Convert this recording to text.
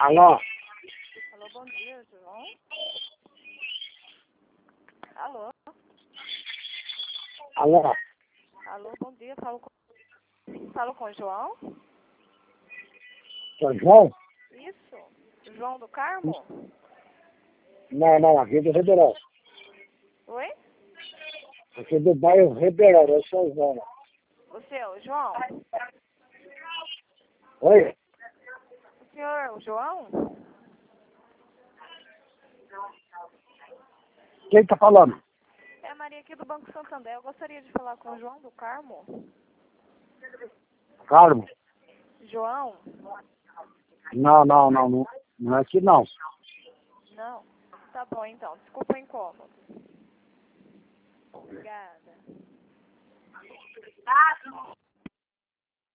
Alô? Alô, bom dia, João. Alô? Alô? Alô, bom dia. Falo com o João? Sou João? Isso. João do Carmo? Não, aqui do Ribeirão. Oi? Aqui do bairro Ribeirão, eu sou o João. Você é o João? Oi? O senhor é o João? Quem tá falando? É a Maria aqui do Banco Santander. Eu gostaria de falar com o João do Carmo. Carmo? João? Não é aqui não. Não? Tá bom, então. Desculpa o incômodo. Obrigada.